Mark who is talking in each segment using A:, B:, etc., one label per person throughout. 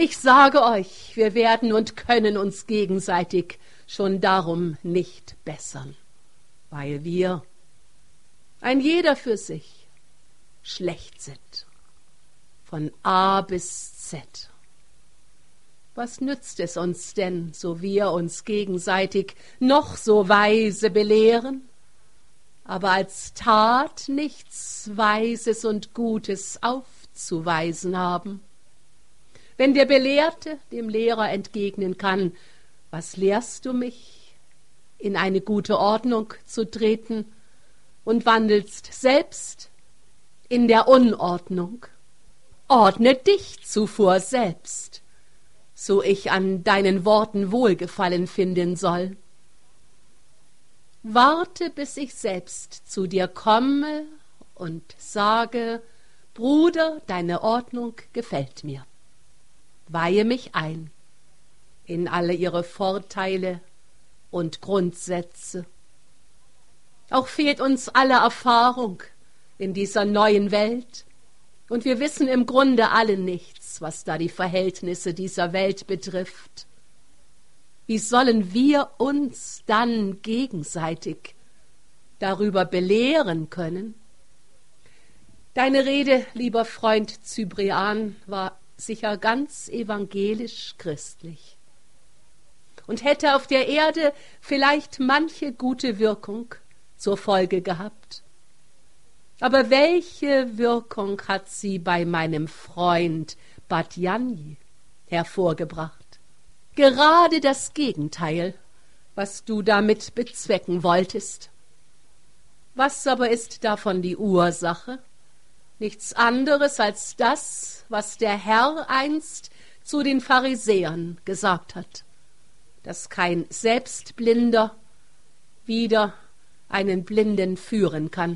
A: Ich sage euch, wir werden und können uns gegenseitig schon darum nicht bessern, weil wir, ein jeder für sich, schlecht sind, von A bis Z. Was nützt es uns denn, so wir uns gegenseitig noch so weise belehren, aber als Tat nichts Weises und Gutes aufzuweisen haben? Wenn der Belehrte dem Lehrer entgegnen kann, was lehrst du mich, in eine gute Ordnung zu treten, und wandelst selbst in der Unordnung, ordne dich zuvor selbst, so ich an deinen Worten Wohlgefallen finden soll. Warte, bis ich selbst zu dir komme und sage, Bruder, deine Ordnung gefällt mir. Weihe mich ein in alle ihre Vorteile und Grundsätze. Auch fehlt uns alle Erfahrung in dieser neuen Welt, und wir wissen im Grunde alle nichts, was da die Verhältnisse dieser Welt betrifft. Wie sollen wir uns dann gegenseitig darüber belehren können? Deine Rede, lieber Freund Cyprian, war sicher ganz evangelisch-christlich und hätte auf der Erde vielleicht manche gute Wirkung zur Folge gehabt. Aber welche Wirkung hat sie bei meinem Freund Badjani hervorgebracht? Gerade das Gegenteil, was du damit bezwecken wolltest. Was aber ist davon die Ursache? Nichts anderes als das, was der Herr einst zu den Pharisäern gesagt hat, dass kein Selbstblinder wieder einen Blinden führen kann.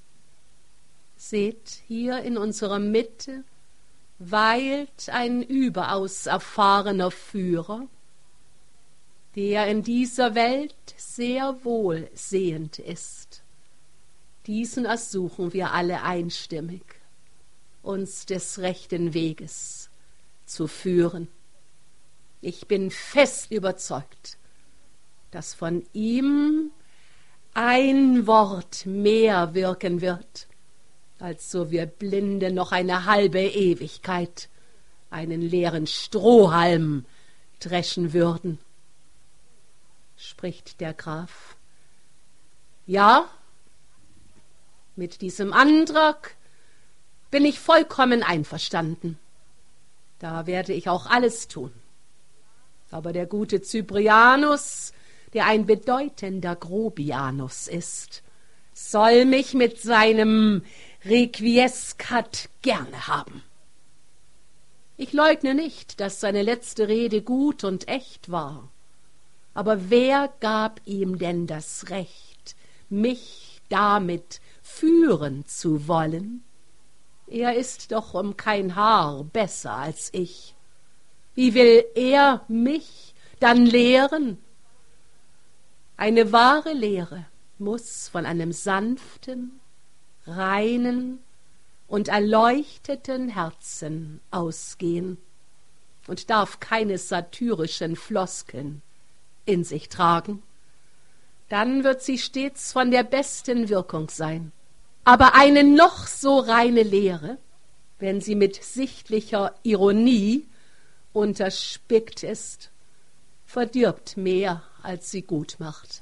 A: Seht, hier in unserer Mitte weilt ein überaus erfahrener Führer, der in dieser Welt sehr wohlsehend ist. Diesen ersuchen wir alle einstimmig, uns des rechten Weges zu führen. Ich bin fest überzeugt, dass von ihm ein Wort mehr wirken wird, als so wir Blinde noch eine halbe Ewigkeit einen leeren Strohhalm dreschen würden. Spricht der Graf. Ja, mit diesem Antrag bin ich vollkommen einverstanden. Da werde ich auch alles tun. Aber der gute Cyprianus, der ein bedeutender Grobianus ist, soll mich mit seinem Requiescat gerne haben. Ich leugne nicht, dass seine letzte Rede gut und echt war. Aber wer gab ihm denn das Recht, mich damit führen zu wollen? Er ist doch um kein Haar besser als ich. Wie will er mich dann lehren? Eine wahre Lehre muss von einem sanften, reinen und erleuchteten Herzen ausgehen und darf keine satyrischen Floskeln in sich tragen. Dann wird sie stets von der besten Wirkung sein. Aber eine noch so reine Lehre, wenn sie mit sichtlicher Ironie unterspickt ist, verdirbt mehr, als sie gut macht.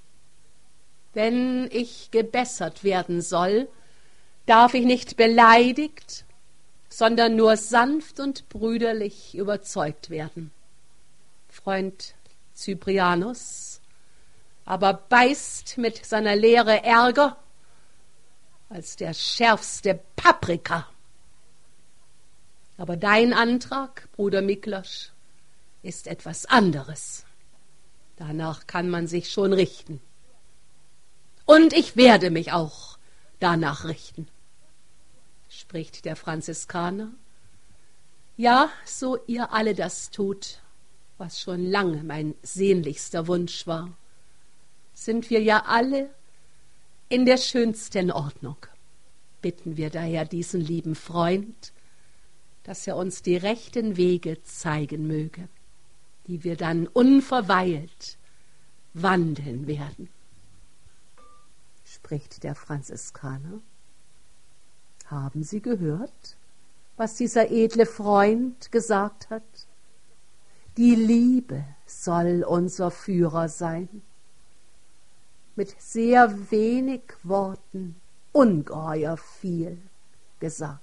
A: Wenn ich gebessert werden soll, darf ich nicht beleidigt, sondern nur sanft und brüderlich überzeugt werden. Freund Cyprianus aber beißt mit seiner Lehre ärger als der schärfste Paprika. Aber dein Antrag, Bruder Miklosch, ist etwas anderes. Danach kann man sich schon richten. Und ich werde mich auch danach richten, spricht der Franziskaner. Ja, so ihr alle das tut, was schon lange mein sehnlichster Wunsch war, sind wir ja alle in der schönsten Ordnung. Bitten wir daher diesen lieben Freund, dass er uns die rechten Wege zeigen möge, die wir dann unverweilt wandeln werden. Spricht der Franziskaner. Haben Sie gehört, was dieser edle Freund gesagt hat? Die Liebe soll unser Führer sein. Mit sehr wenig Worten ungeheuer viel gesagt.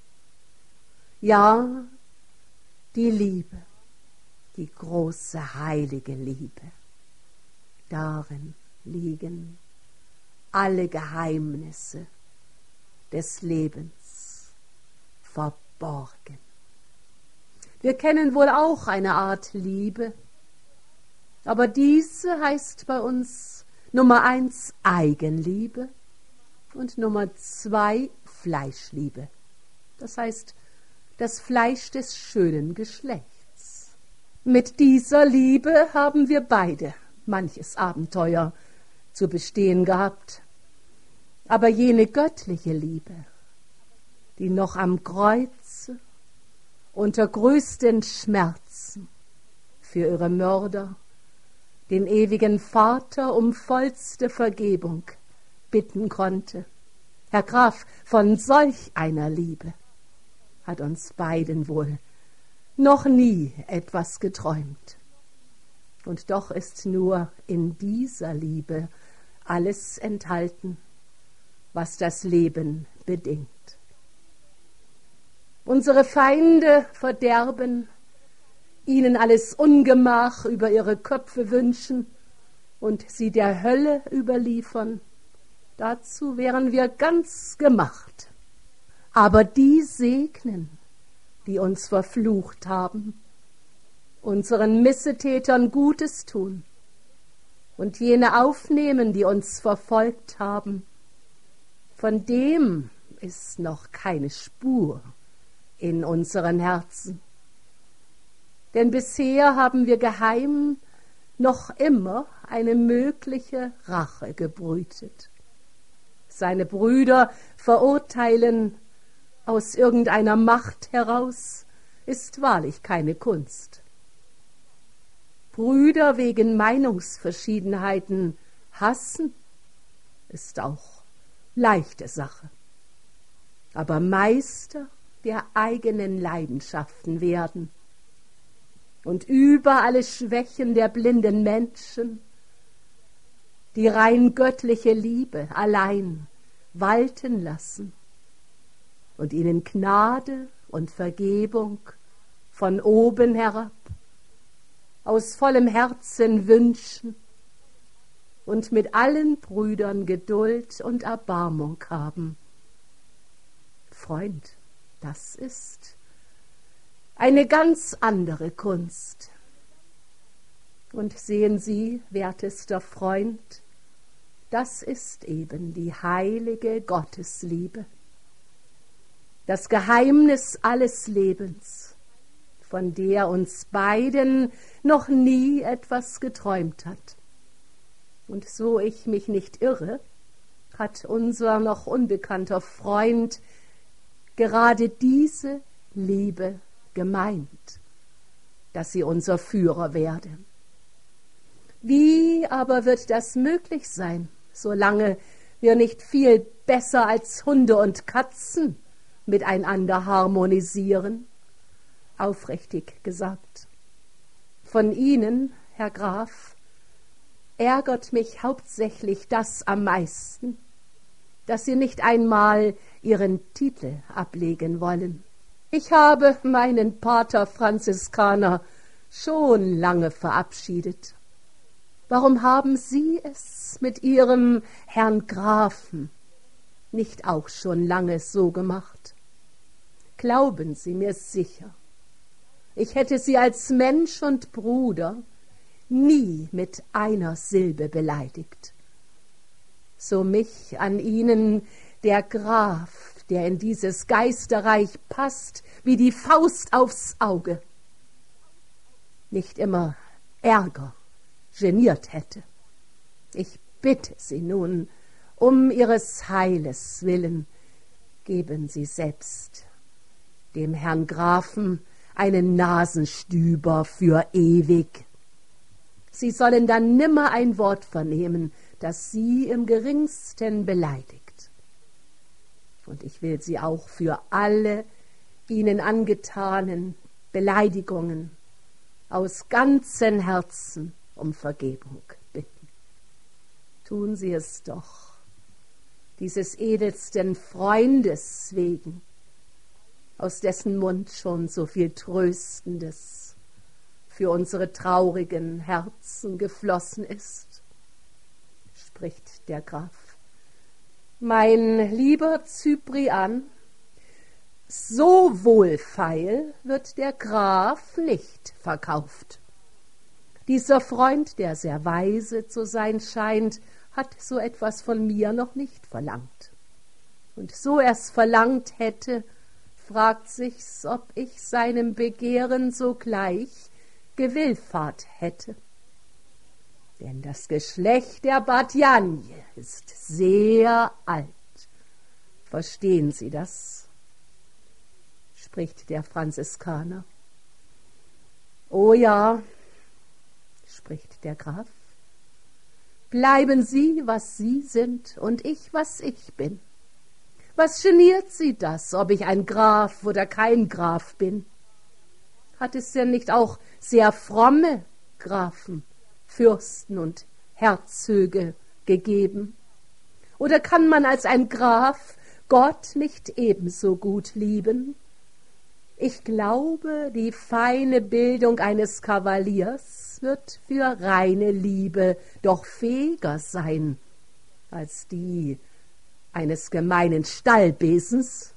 A: Ja, die Liebe, die große heilige Liebe. Darin liegen alle Geheimnisse des Lebens verborgen. Wir kennen wohl auch eine Art Liebe, aber diese heißt bei uns Nummer 1 Eigenliebe und Nummer 2 Fleischliebe. Das heißt, das Fleisch des schönen Geschlechts. Mit dieser Liebe haben wir beide manches Abenteuer zu bestehen gehabt. Aber jene göttliche Liebe, die noch am Kreuze unter größten Schmerzen für ihre Mörder den ewigen Vater um vollste Vergebung bitten konnte. Herr Graf, von solch einer Liebe hat uns beiden wohl noch nie etwas geträumt. Und doch ist nur in dieser Liebe alles enthalten, was das Leben bedingt. Unsere Feinde verderben, ihnen alles Ungemach über ihre Köpfe wünschen und sie der Hölle überliefern. Dazu wären wir ganz gemacht. Aber die segnen, die uns verflucht haben, unseren Missetätern Gutes tun und jene aufnehmen, die uns verfolgt haben. Von dem ist noch keine Spur in unseren Herzen. Denn bisher haben wir geheim noch immer eine mögliche Rache gebrütet. Seine Brüder verurteilen aus irgendeiner Macht heraus, ist wahrlich keine Kunst. Brüder wegen Meinungsverschiedenheiten hassen, ist auch leichte Sache. Aber Meister der eigenen Leidenschaften werden und über alle Schwächen der blinden Menschen die rein göttliche Liebe allein walten lassen und ihnen Gnade und Vergebung von oben herab aus vollem Herzen wünschen und mit allen Brüdern Geduld und Erbarmung haben. Freund, das ist eine ganz andere Kunst. Und sehen Sie, wertester Freund, das ist eben die heilige Gottesliebe, das Geheimnis alles Lebens, von der uns beiden noch nie etwas geträumt hat. Und so ich mich nicht irre, hat unser noch unbekannter Freund gerade diese Liebe gemeint, dass sie unser Führer werde. Wie aber wird das möglich sein, solange wir nicht viel besser als Hunde und Katzen miteinander harmonisieren? Aufrichtig gesagt. Von Ihnen, Herr Graf, ärgert mich hauptsächlich das am meisten, dass Sie nicht einmal Ihren Titel ablegen wollen. Ich habe meinen Pater Franziskaner schon lange verabschiedet. Warum haben Sie es mit Ihrem Herrn Grafen nicht auch schon lange so gemacht? Glauben Sie mir sicher, ich hätte Sie als Mensch und Bruder nie mit einer Silbe beleidigt. So mich an Ihnen der Graf, der in dieses Geisterreich passt, wie die Faust aufs Auge, nicht immer Ärger geniert hätte. Ich bitte Sie nun, um Ihres Heiles willen, geben Sie selbst dem Herrn Grafen einen Nasenstüber für ewig. Sie sollen dann nimmer ein Wort vernehmen, das sie im geringsten beleidigt. Und ich will sie auch für alle ihnen angetanen Beleidigungen aus ganzem Herzen um Vergebung bitten. Tun Sie es doch, dieses edelsten Freundes wegen, aus dessen Mund schon so viel Tröstendes für unsere traurigen Herzen geflossen ist, spricht der Graf. Mein lieber Cyprian, so wohlfeil wird der Graf nicht verkauft. Dieser Freund, der sehr weise zu sein scheint, hat so etwas von mir noch nicht verlangt. Und so er's verlangt hätte, fragt sich's, ob ich seinem Begehren sogleich gewillfahrt hätte. Denn das Geschlecht der Badjanje ist sehr alt. Verstehen Sie das? Spricht der Franziskaner. O ja, spricht der Graf. Bleiben Sie, was Sie sind, und ich, was ich bin. Was geniert Sie das, ob ich ein Graf oder kein Graf bin? Hat es denn nicht auch sehr fromme Grafen, Fürsten und Herzöge gegeben? Oder kann man als ein Graf Gott nicht ebenso gut lieben? Ich glaube, die feine Bildung eines Kavaliers wird für reine Liebe doch fähiger sein als die eines gemeinen Stallbesens.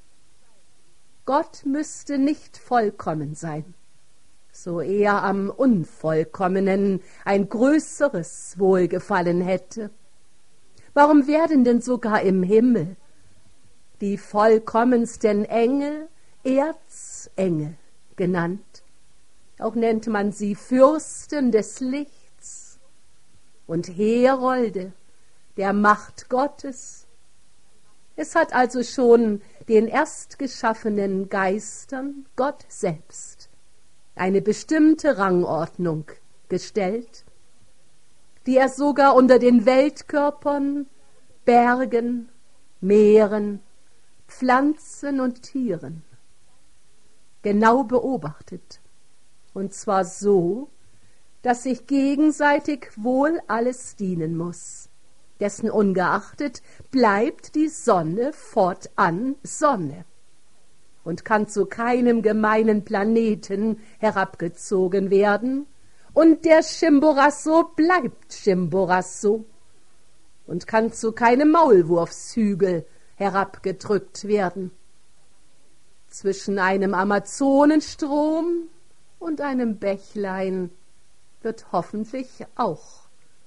A: Gott müsste nicht vollkommen sein, so er am Unvollkommenen ein größeres Wohlgefallen hätte. Warum werden denn sogar im Himmel die vollkommensten Engel Erzengel genannt? Auch nennt man sie Fürsten des Lichts und Herolde der Macht Gottes. Es hat also schon den erstgeschaffenen Geistern Gott selbst eine bestimmte Rangordnung gestellt, die er sogar unter den Weltkörpern, Bergen, Meeren, Pflanzen und Tieren genau beobachtet, und zwar so, dass sich gegenseitig wohl alles dienen muss. Dessen ungeachtet bleibt die Sonne fortan Sonne und kann zu keinem gemeinen Planeten herabgezogen werden, und der Chimborazo bleibt Chimborazo und kann zu keinem Maulwurfshügel herabgedrückt werden. Zwischen einem Amazonenstrom und einem Bächlein wird hoffentlich auch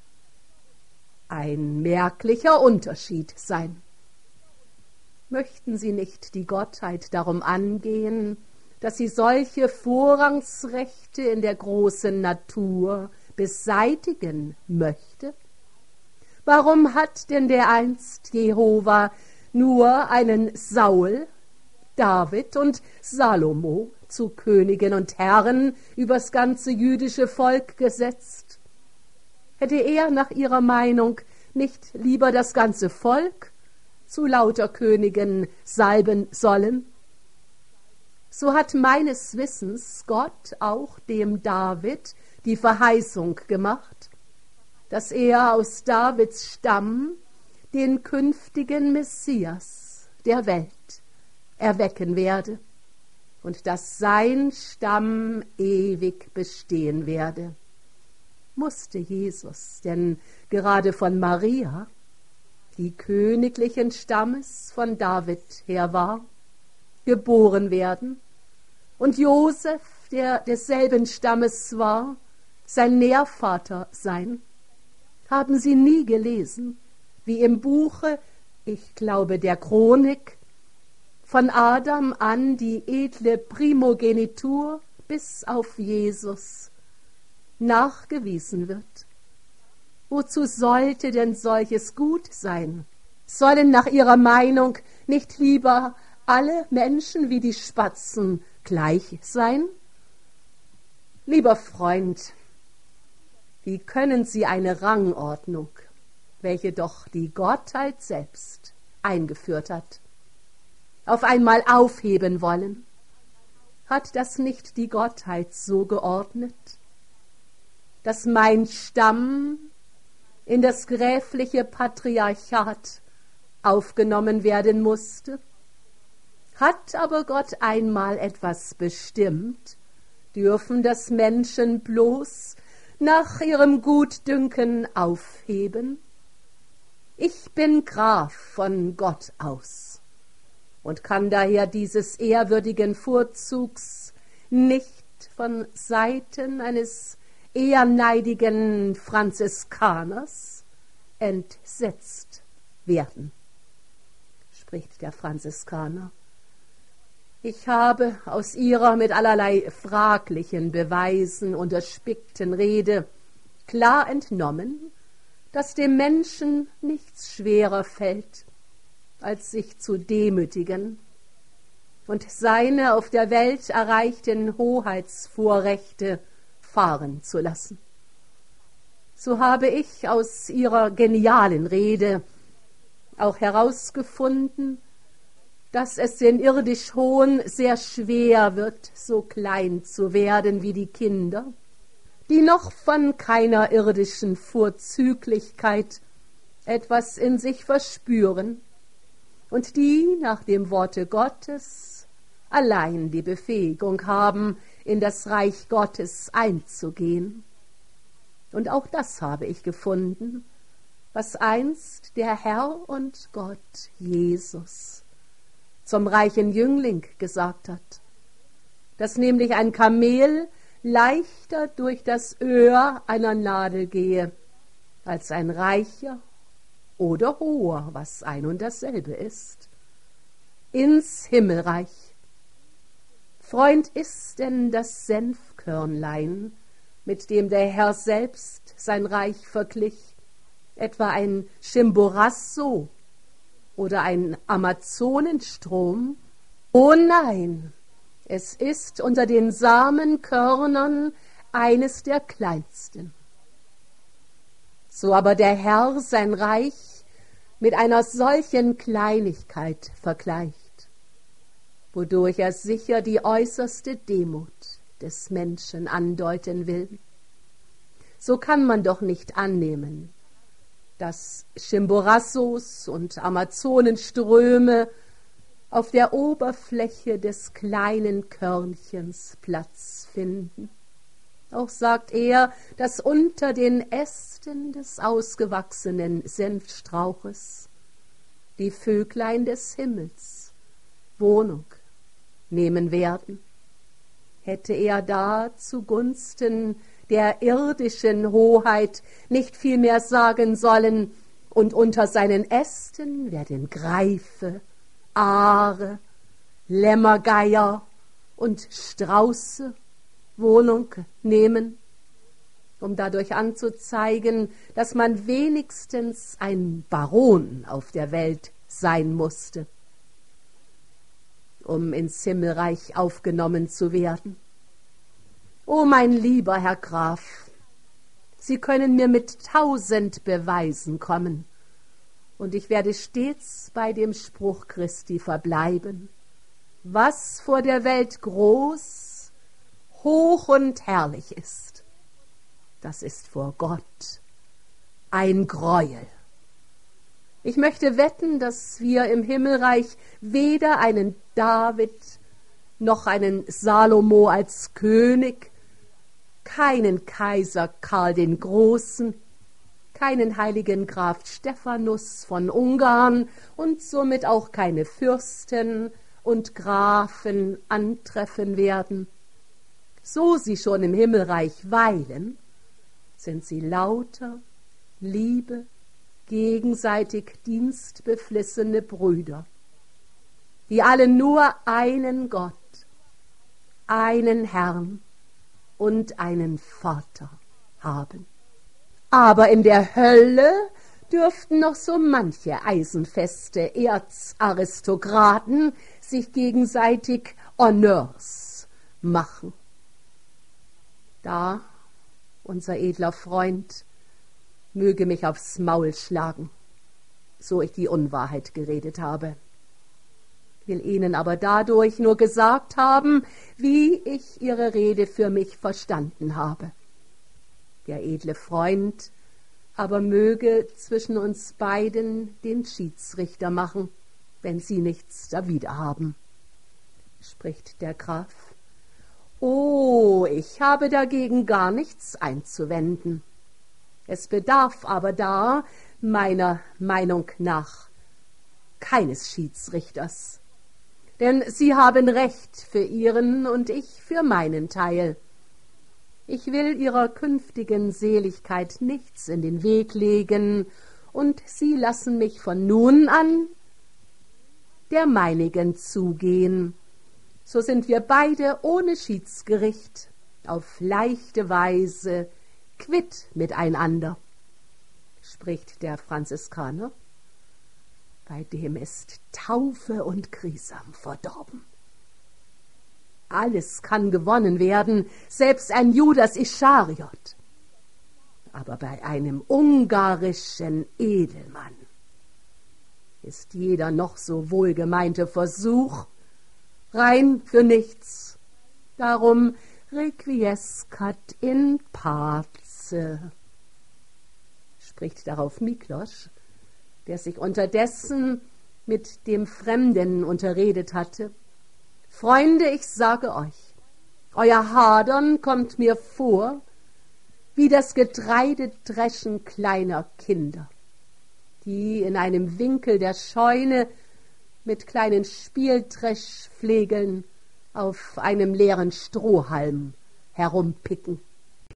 A: ein merklicher Unterschied sein. Möchten Sie nicht die Gottheit darum angehen, dass sie solche Vorrangsrechte in der großen Natur beseitigen möchte? Warum hat denn dereinst Jehova nur einen Saul, David und Salomo zu Königen und Herren übers ganze jüdische Volk gesetzt? Hätte er nach ihrer Meinung nicht lieber das ganze Volk zu lauter Königen salben sollen? So hat meines Wissens Gott auch dem David die Verheißung gemacht, dass er aus Davids Stamm den künftigen Messias der Welt erwecken werde und dass sein Stamm ewig bestehen werde. Musste Jesus denn gerade von Maria, die königlichen Stammes von David her war, geboren werden, und Josef, der desselben Stammes war, sein Nährvater sein? Haben Sie nie gelesen, wie im Buche, ich glaube der Chronik, von Adam an die edle Primogenitur bis auf Jesus nachgewiesen wird? Wozu sollte denn solches gut sein? Sollen nach ihrer Meinung nicht lieber alle Menschen wie die Spatzen gleich sein? Lieber Freund, wie können Sie eine Rangordnung, welche doch die Gottheit selbst eingeführt hat, auf einmal aufheben wollen? Hat das nicht die Gottheit so geordnet, dass mein Stamm in das gräfliche Patriarchat aufgenommen werden musste? Hat aber Gott einmal etwas bestimmt, dürfen das Menschen bloß nach ihrem Gutdünken aufheben? Ich bin Graf von Gott aus und kann daher dieses ehrwürdigen Vorzugs nicht von Seiten eines eherneidigen Franziskaners entsetzt werden, spricht der Franziskaner. Ich habe aus Ihrer mit allerlei fraglichen Beweisen unterspickten Rede klar entnommen, dass dem Menschen nichts schwerer fällt, als sich zu demütigen und seine auf der Welt erreichten Hoheitsvorrechte fahren zu lassen. So habe ich aus Ihrer genialen Rede auch herausgefunden, dass es den irdisch Hohen sehr schwer wird, so klein zu werden wie die Kinder, die noch von keiner irdischen Vorzüglichkeit etwas in sich verspüren und die nach dem Worte Gottes allein die Befähigung haben, in das Reich Gottes einzugehen. Und auch das habe ich gefunden, was einst der Herr und Gott Jesus zum reichen Jüngling gesagt hat, dass nämlich ein Kamel leichter durch das Öhr einer Nadel gehe, als ein Reicher oder Hoher, was ein und dasselbe ist, ins Himmelreich. Freund, ist denn das Senfkörnlein, mit dem der Herr selbst sein Reich verglich, etwa ein Chimborazo oder ein Amazonenstrom? Oh nein, es ist unter den Samenkörnern eines der kleinsten. So aber der Herr sein Reich mit einer solchen Kleinigkeit vergleicht, wodurch er sicher die äußerste Demut des Menschen andeuten will, so kann man doch nicht annehmen, dass Chimborazos und Amazonenströme auf der Oberfläche des kleinen Körnchens Platz finden. Auch sagt er, dass unter den Ästen des ausgewachsenen Senfstrauches die Vöglein des Himmels Wohnung nehmen werden. Hätte er da zugunsten der irdischen Hoheit nicht vielmehr sagen sollen, und unter seinen Ästen werden Greife, Aare, Lämmergeier und Strauße Wohnung nehmen, um dadurch anzuzeigen, dass man wenigstens ein Baron auf der Welt sein musste, um ins Himmelreich aufgenommen zu werden. O mein lieber Herr Graf, Sie können mir mit 1000 Beweisen kommen, und ich werde stets bei dem Spruch Christi verbleiben: Was vor der Welt groß, hoch und herrlich ist, das ist vor Gott ein Greuel. Ich möchte wetten, dass wir im Himmelreich weder einen David noch einen Salomo als König, keinen Kaiser Karl den Großen, keinen heiligen Graf Stephanus von Ungarn und somit auch keine Fürsten und Grafen antreffen werden. So sie schon im Himmelreich weilen, sind sie lauter, liebe, gegenseitig dienstbeflissene Brüder, die alle nur einen Gott, einen Herrn und einen Vater haben. Aber in der Hölle dürften noch so manche eisenfeste Erzaristokraten sich gegenseitig Honneurs machen. Da, unser edler Freund, möge mich aufs Maul schlagen, so ich die Unwahrheit geredet habe. Will Ihnen aber dadurch nur gesagt haben, wie ich Ihre Rede für mich verstanden habe. Der edle Freund aber möge zwischen uns beiden den Schiedsrichter machen, wenn Sie nichts dawider haben. Spricht der Graf: »Oh, ich habe dagegen gar nichts einzuwenden. Es bedarf aber da, meiner Meinung nach, keines Schiedsrichters. Denn Sie haben Recht für Ihren und ich für meinen Teil. Ich will Ihrer künftigen Seligkeit nichts in den Weg legen, und Sie lassen mich von nun an der meinigen zugehen. So sind wir beide ohne Schiedsgericht auf leichte Weise quitt miteinander.« Spricht der Franziskaner: »Bei dem ist Taufe und Grisam verdorben. Alles kann gewonnen werden, selbst ein Judas Ischariot. Aber bei einem ungarischen Edelmann ist jeder noch so wohlgemeinte Versuch rein für nichts. Darum requiescat in pace.« Spricht darauf Miklosch, der sich unterdessen mit dem Fremden unterredet hatte: »Freunde, ich sage euch, euer Hadern kommt mir vor wie das Getreidedreschen kleiner Kinder, die in einem Winkel der Scheune mit kleinen Spieldreschflegeln auf einem leeren Strohhalm herumpicken.